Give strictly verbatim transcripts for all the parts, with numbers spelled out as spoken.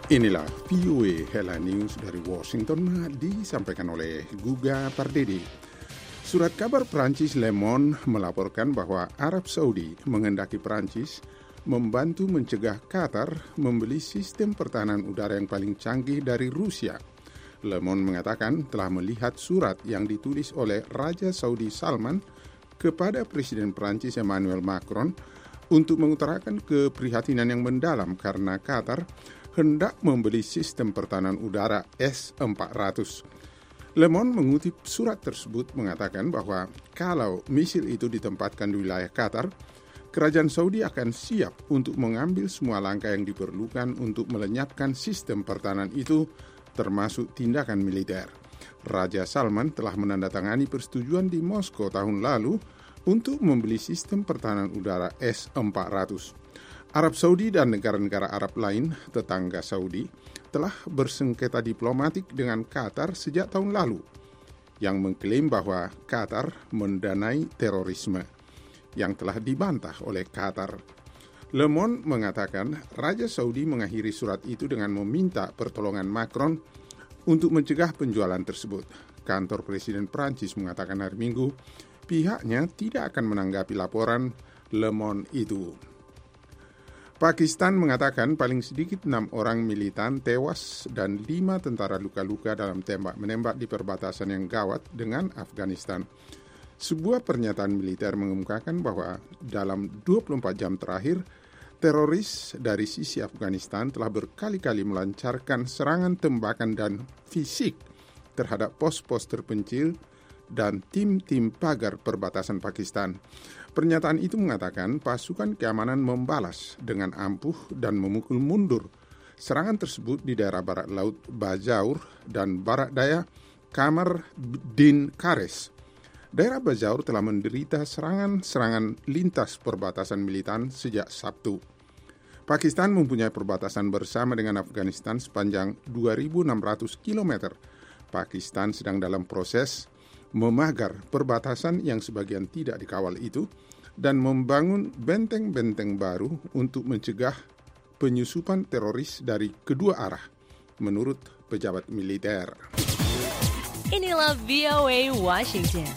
Inilah V O A Headline News dari Washington disampaikan oleh Guga Pardede. Surat kabar Prancis Le Monde melaporkan bahwa Arab Saudi menghendaki Prancis membantu mencegah Qatar membeli sistem pertahanan udara yang paling canggih dari Rusia. Le Monde mengatakan telah melihat surat yang ditulis oleh Raja Saudi Salman kepada Presiden Prancis Emmanuel Macron untuk mengutarakan keprihatinan yang mendalam karena Qatar hendak membeli sistem pertahanan udara S empat ratus. Le Monde mengutip surat tersebut mengatakan bahwa kalau misil itu ditempatkan di wilayah Qatar, kerajaan Saudi akan siap untuk mengambil semua langkah yang diperlukan untuk melenyapkan sistem pertahanan itu, termasuk tindakan militer. Raja Salman telah menandatangani persetujuan di Moskow tahun lalu untuk membeli sistem pertahanan udara S empat ratus. Arab Saudi dan negara-negara Arab lain tetangga Saudi telah bersengketa diplomatik dengan Qatar sejak tahun lalu, yang mengklaim bahwa Qatar mendanai terorisme, yang telah dibantah oleh Qatar. Le Monde mengatakan Raja Saudi mengakhiri surat itu dengan meminta pertolongan Macron untuk mencegah penjualan tersebut. Kantor Presiden Prancis mengatakan hari Minggu pihaknya tidak akan menanggapi laporan Le Monde itu. Pakistan mengatakan paling sedikit enam orang militan tewas dan lima tentara luka-luka dalam tembak-menembak di perbatasan yang gawat dengan Afghanistan. Sebuah pernyataan militer mengemukakan bahwa dalam dua puluh empat jam terakhir, teroris dari sisi Afghanistan telah berkali-kali melancarkan serangan tembakan dan fisik terhadap pos-pos terpencil dan tim-tim pagar perbatasan Pakistan. Pernyataan itu mengatakan pasukan keamanan membalas dengan ampuh dan memukul mundur serangan tersebut di daerah barat laut Bajaur dan barat daya Kamar Din Kares. Daerah Bajaur telah menderita serangan-serangan lintas perbatasan militan sejak Sabtu. Pakistan mempunyai perbatasan bersama dengan Afghanistan sepanjang dua ribu enam ratus kilometer. Pakistan sedang dalam proses memagar perbatasan yang sebagian tidak dikawal itu dan membangun benteng-benteng baru untuk mencegah penyusupan teroris dari kedua arah, menurut pejabat militer. Inilah V O A Washington.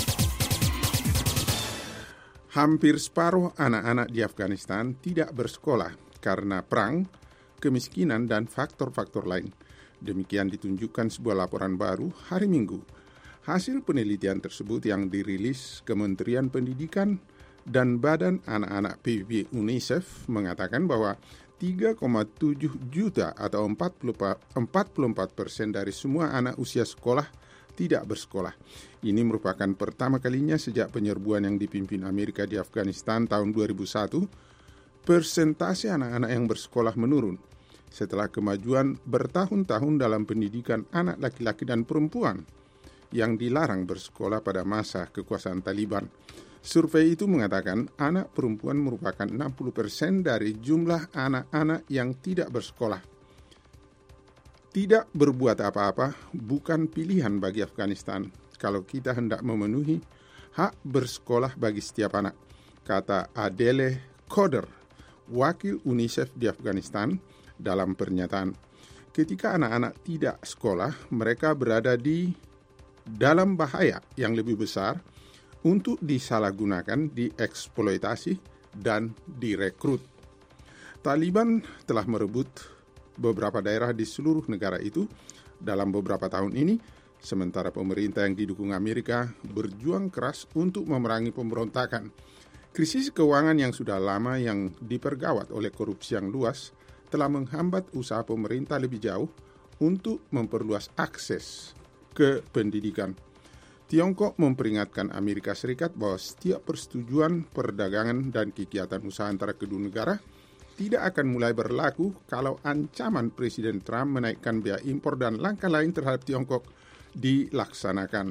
Hampir separuh anak-anak di Afghanistan tidak bersekolah karena perang, kemiskinan, dan faktor-faktor lain. Demikian ditunjukkan sebuah laporan baru hari Minggu. Hasil penelitian tersebut yang dirilis Kementerian Pendidikan dan Badan Anak-anak P B B UNICEF mengatakan bahwa tiga koma tujuh juta atau empat puluh empat persen dari semua anak usia sekolah tidak bersekolah. Ini merupakan pertama kalinya sejak penyerbuan yang dipimpin Amerika di Afghanistan tahun dua ribu satu, persentase anak-anak yang bersekolah menurun setelah kemajuan bertahun-tahun dalam pendidikan anak laki-laki dan perempuan yang dilarang bersekolah pada masa kekuasaan Taliban. Survei itu mengatakan anak perempuan merupakan enam puluh persen dari jumlah anak-anak yang tidak bersekolah. Tidak berbuat apa-apa bukan pilihan bagi Afghanistan kalau kita hendak memenuhi hak bersekolah bagi setiap anak, kata Adele Koder, wakil UNICEF di Afghanistan, dalam pernyataan. Ketika anak-anak tidak sekolah, mereka berada di dalam bahaya yang lebih besar untuk disalahgunakan, dieksploitasi, dan direkrut. Taliban telah merebut beberapa daerah di seluruh negara itu dalam beberapa tahun ini, sementara pemerintah yang didukung Amerika berjuang keras untuk memerangi pemberontakan. Krisis keuangan yang sudah lama yang dipergawat oleh korupsi yang luas telah menghambat usaha pemerintah lebih jauh untuk memperluas akses ke pendidikan. Tiongkok memperingatkan Amerika Serikat bahwa setiap persetujuan perdagangan dan kegiatan usaha antara kedua negara tidak akan mulai berlaku kalau ancaman Presiden Trump menaikkan biaya impor dan langkah lain terhadap Tiongkok dilaksanakan.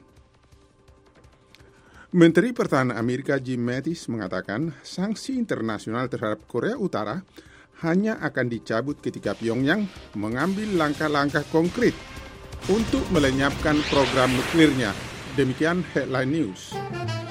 Menteri Pertahanan Amerika Jim Mattis mengatakan sanksi internasional terhadap Korea Utara hanya akan dicabut ketika Pyongyang mengambil langkah-langkah konkret untuk melenyapkan program nuklirnya. Demikian Headline News.